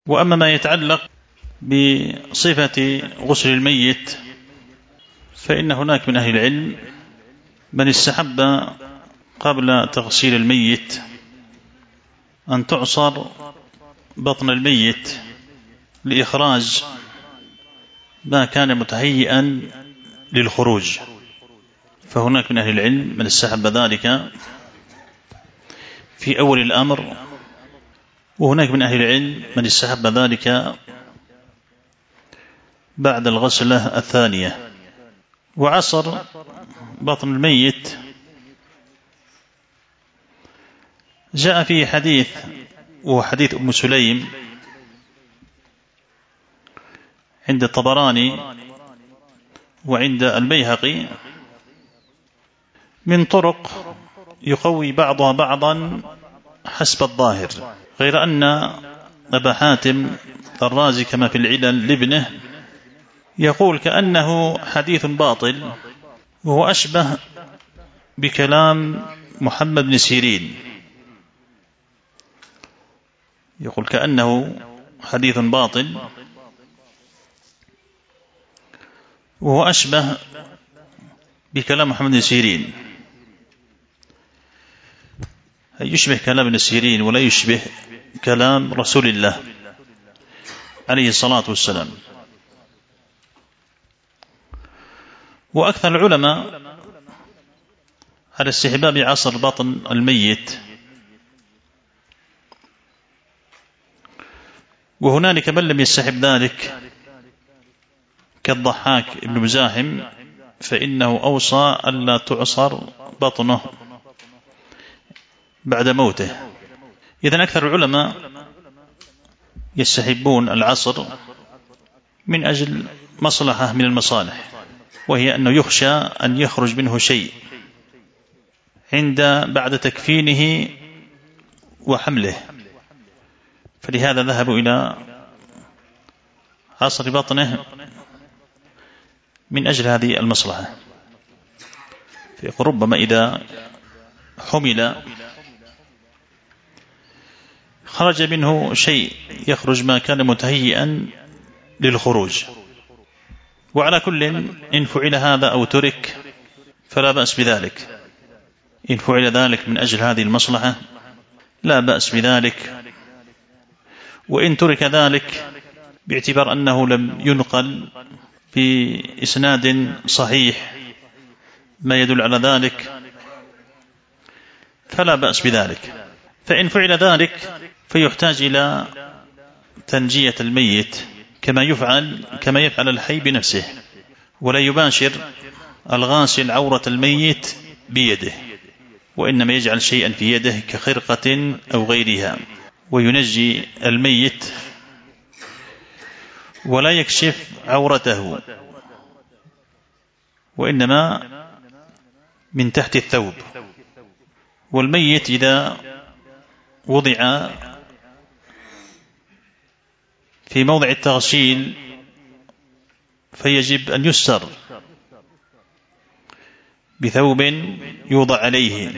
وأما ما يتعلق بصفة غسل الميت فإن هناك من أهل العلم من استحب قبل تغسيل الميت أن تعصر بطن الميت لإخراج ما كان متهيئا للخروج، فهناك من أهل العلم من استحب ذلك في أول الأمر، وهناك من أهل العلم من استحب ذلك بعد الغسلة الثانية. وعصر بطن الميت جاء فيه حديث، وهو حديث أم سليم عند الطبراني وعند البيهقي من طرق يقوي بعضها بعضا حسب الظاهر، غير أن أبا حاتم الرازي كما في العلل لابنه يقول كأنه حديث باطل، وهو أشبه بكلام محمد بن سيرين، يقول كأنه حديث باطل وهو أشبه بكلام محمد بن سيرين، يشبه كلام ابن سيرين ولا يشبه كلام رسول الله عليه الصلاة والسلام. وأكثر العلماء على استحباب عصر بطن الميت، وهنالك من لم يستحب ذلك كالضحاك بن مزاحم، فإنه أوصى ألا تعصر بطنه بعد موته. إذن أكثر العلماء يستحبون العصر من أجل مصلحة من المصالح، وهي أنه يخشى أن يخرج منه شيء بعد تكفينه وحمله، فلهذا ذهبوا إلى عصر بطنه من أجل هذه المصلحة. فيقول ربما إذا حمل خرج منه شيء يخرج ما كان متهيئا للخروج. وعلى كل إن فعل هذا أو ترك فلا بأس بذلك، إن فعل ذلك من أجل هذه المصلحة لا بأس بذلك، وإن ترك ذلك باعتبار أنه لم ينقل بإسناد صحيح ما يدل على ذلك فلا بأس بذلك. فإن فعل ذلك فيحتاج إلى تنجية الميت كما يفعل الحي بنفسه، ولا يباشر الغاسل عورة الميت بيده، وإنما يجعل شيئا في يده كخرقة أو غيرها وينجي الميت ولا يكشف عورته، وإنما من تحت الثوب. والميت إذا وضع في موضع التغسيل فيجب أن يستر بثوب يوضع عليه،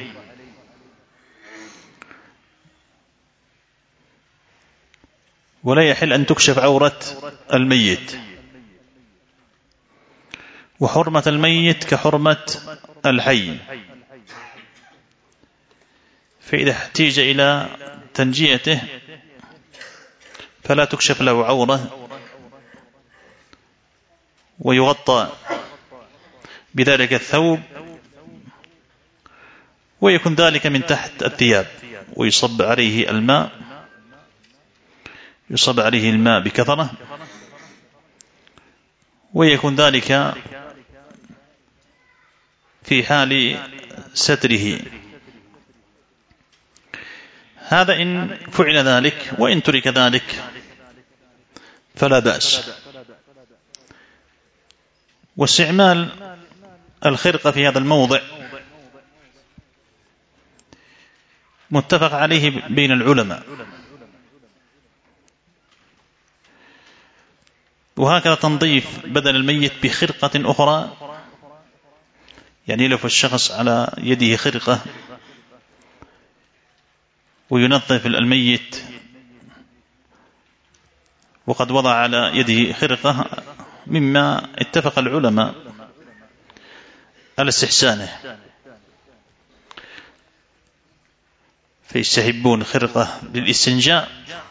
ولا يحل أن تكشف عورة الميت. وحرمة الميت كحرمة الحي، فإذا احتيج إلى تنجيته فلا تكشف له عورة ويغطى بذلك الثوب، ويكون ذلك من تحت الثياب، ويصب عليه الماء بكثرة، ويكون ذلك في حال ستره. هذا إن فعل ذلك، وإن ترك ذلك فلا بأس. واستعمال الخرقة في هذا الموضع متفق عليه بين العلماء، وهكذا تنظيف بدن الميت بخرقة أخرى، يعني يلف الشخص على يده خرقة وينظف الميت وقد وضع على يده خرقة مما اتفق العلماء على استحسانه، فيستحبون خرقة للاستنجاء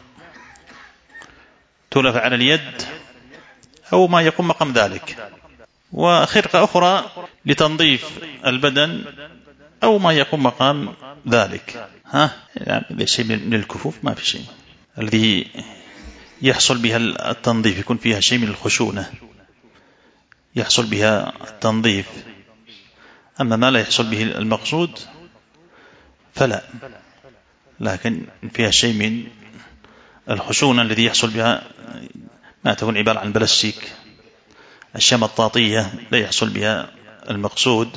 تلف على اليد أو ما يقوم مقام ذلك، وخرقة أخرى لتنظيف البدن أو ما يقوم مقام ذلك. يعني شيء من الكفوف ما في شيء الذي يحصل بها التنظيف يكون فيها شيء من الخشونة يحصل بها التنظيف، أما ما لا يحصل به المقصود فلا، لكن فيها شيء من الخشونة الذي يحصل بها ما تكون عبارة عن بلاستيك، أشياء مطاطية لا يحصل بها المقصود.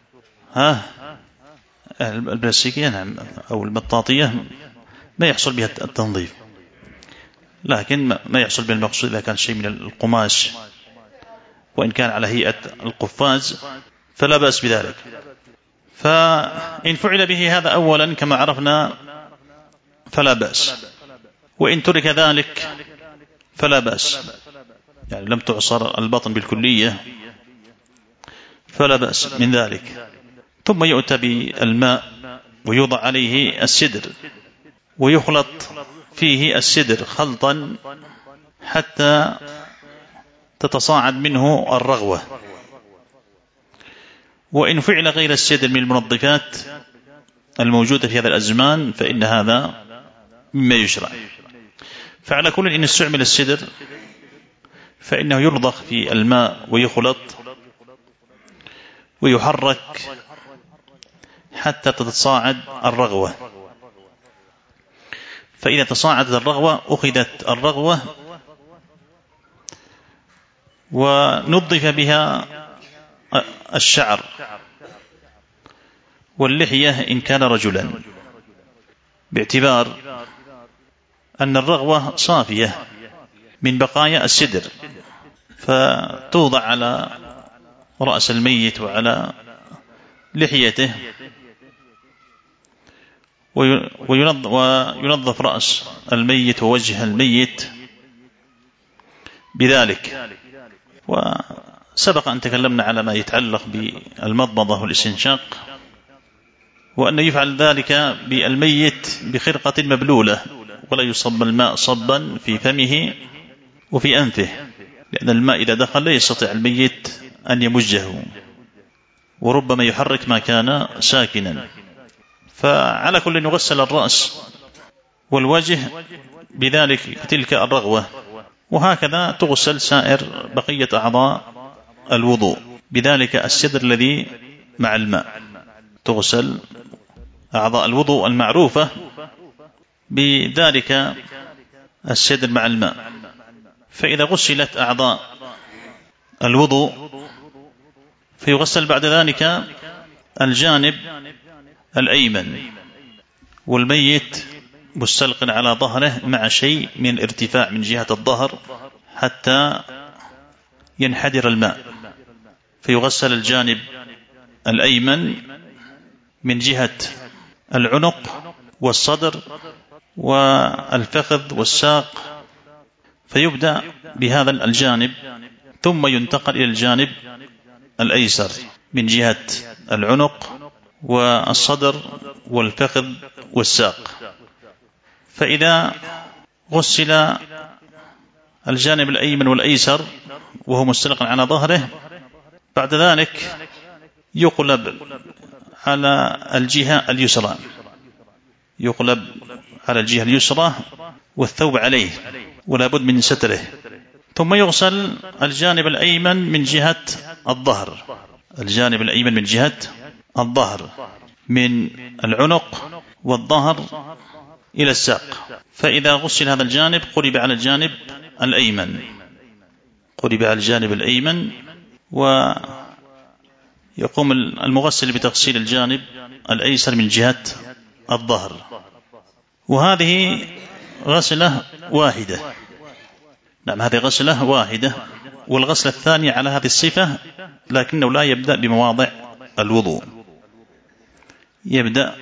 البلاستيكية نعم أو المطاطية ما يحصل بها التنظيف، لكن ما يحصل بها المقصود إذا كان شيء من القماش وإن كان على هيئة القفاز فلا بأس بذلك. فإن فعل به هذا أولا كما عرفنا فلا بأس، وإن ترك ذلك فلا بأس، يعني لم تعصر البطن بالكلية فلا بأس من ذلك. ثم يؤتى بالماء ويوضع عليه السدر ويخلط فيه السدر خلطا حتى تتصاعد منه الرغوة. وإن فعل غير السدر من المنظفات الموجودة في هذا الأزمان فإن هذا مما يشرع. فعلى كل إن استعمل السدر فإنه يرضخ في الماء ويخلط ويحرك حتى تتصاعد الرغوة، فإذا تصاعدت الرغوة أخذت الرغوة ونظف بها الشعر واللحية إن كان رجلا، باعتبار أن الرغوة صافية من بقايا السدر، فتوضع على رأس الميت وعلى لحيته وينظف رأس الميت ووجه الميت بذلك. وسبق أن تكلمنا على ما يتعلق بالمضمضة والاستنشاق، وأن يفعل ذلك بالميت بخرقة مبلولة ولا يصب الماء صبا في فمه وفي أنفه، لأن الماء إذا دخل لا يستطيع الميت أن يمجه وربما يحرك ما كان ساكنا. فعلى كل يغسل الرأس والوجه بذلك تلك الرغوة، وهكذا تغسل سائر بقية أعضاء الوضوء بذلك السدر الذي مع الماء. تغسل أعضاء الوضوء المعروفة بذلك السدر مع الماء. فإذا غسلت أعضاء الوضوء فيغسل بعد ذلك الجانب الأيمن، والميت مستلق على ظهره مع شيء من ارتفاع من جهة الظهر حتى ينحدر الماء، فيغسل الجانب الأيمن من جهة العنق والصدر والفخذ والساق، فيبدأ بهذا الجانب ثم ينتقل إلى الجانب الأيسر من جهة العنق والصدر والفخذ والساق. فإذا غسل الجانب الأيمن والأيسر وهو مستلق على ظهره، بعد ذلك يقلب على الجهة اليسرى، يقلب على الجهة اليسرى والثوب عليه ولا بد من ستره، ثم يغسل الجانب الأيمن من جهة الظهر، الجانب الأيمن من جهة الظهر من العنق والظهر إلى الساق. فإذا غسل هذا الجانب قلب على الجانب الأيمن، قلب على الجانب الأيمن، ويقوم المغسل بتغسيل الجانب الأيسر من جهة الظهر. وهذه غسلة واحدة، نعم هذه غسلة واحدة. والغسلة الثانية على هذه الصفة، لكنه لا يبدأ بمواضع الوضوء، يبدأ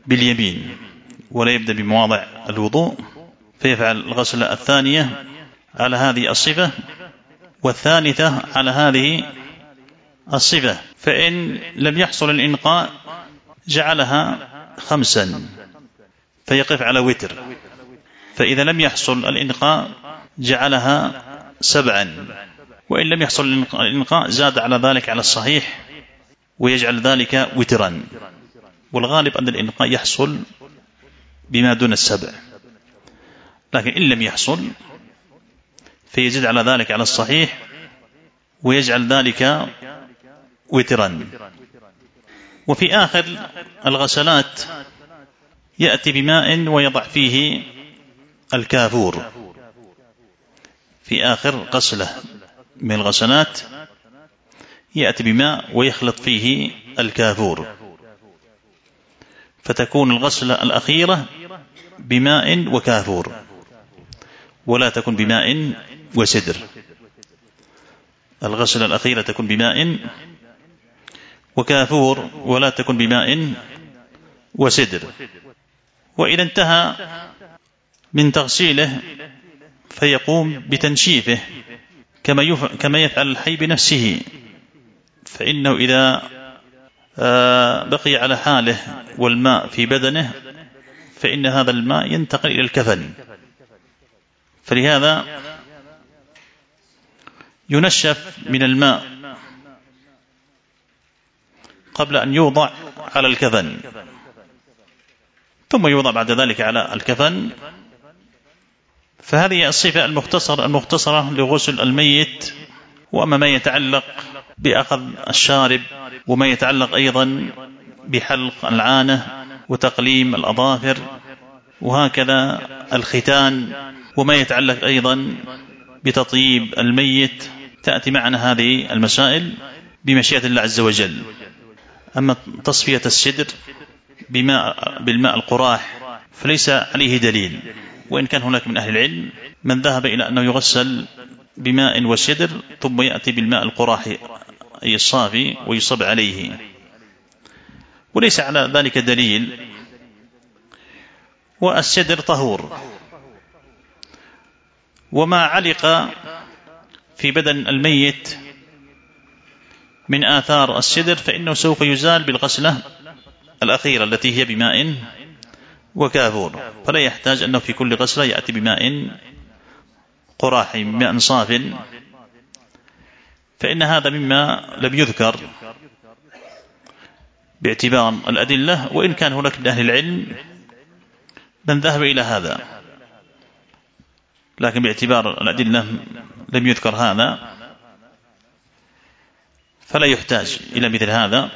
باليمين ولا يبدأ بمواضع الوضوء، فيفعل الغسلة الثانية على هذه الصفة والثالثة على هذه الصفة. فإن لم يحصل الإنقاء جعلها 5 فيقف على وتر، فإذا لم يحصل الإنقاء جعلها 7، وإن لم يحصل الإنقاء زاد على ذلك على الصحيح ويجعل ذلك وترا، والغالب أن الإنقاء يحصل بما دون 7، لكن إن لم يحصل فيزيد على ذلك على الصحيح ويجعل ذلك وترا. وفي آخر الغسلات يأتي بماء ويضع فيه الكافور، في آخر غسلة من الغسلات يأتي بماء ويخلط فيه الكافور، فتكون الغسلة الأخيرة بماء وكافور، ولا تكون بماء وسدر. الغسلة الأخيرة تكون بماء وكافور ولا تكون بماء وسدر. وإذا انتهى من تغسيله فيقوم بتنشيفه كما يفعل الحي بنفسه، فإنه إذا بقي على حاله والماء في بدنه فإن هذا الماء ينتقل إلى الكفن، فلهذا ينشف من الماء قبل أن يوضع على الكفن، ثم يوضع بعد ذلك على الكفن. فهذه الصفة المختصرة لغسل الميت. وأما ما يتعلق بأخذ الشارب، وما يتعلق أيضا بحلق العانة وتقليم الأظافر، وهكذا الختان، وما يتعلق أيضا بتطييب الميت، تأتي معنا هذه المسائل بمشيئة الله عز وجل. أما تصفية الصدر بالماء القراح فليس عليه دليل، وإن كان هناك من أهل العلم من ذهب إلى أنه يغسل بماء وسدر ثم يأتي بالماء القراح أي الصافي ويصب عليه، وليس على ذلك دليل. والسدر طهور، وما علق في بدن الميت من آثار السدر فإنه سوف يزال بالغسلة الأخيرة التي هي بماء وكافور، فلا يحتاج أنه في كل غسلة يأتي بماء قراحي بماء صاف، فإن هذا مما لم يذكر باعتبار الأدلة، وإن كان هناك من أهل العلم من ذهب إلى هذا، لكن باعتبار الأدلة لم يذكر هذا فلا يحتاج إلى مثل هذا.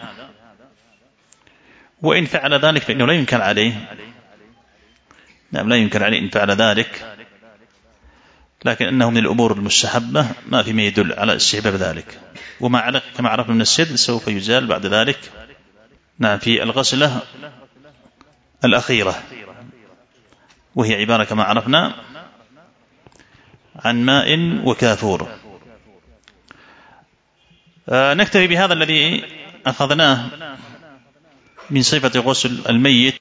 وإن فعل ذلك فإنه لا ينكر عليه، نعم لا ينكر عليه إن فعل ذلك، لكن أنه من الأمور المستحبة ما في ما يدل على استحباب ذلك. وما علق كما عرفنا من السدر سوف يزال بعد ذلك، نعم، في الغسلة الأخيرة، وهي عبارة كما عرفنا عن ماء وكافور. نكتفي بهذا الذي أخذناه من صفة غسل الميت.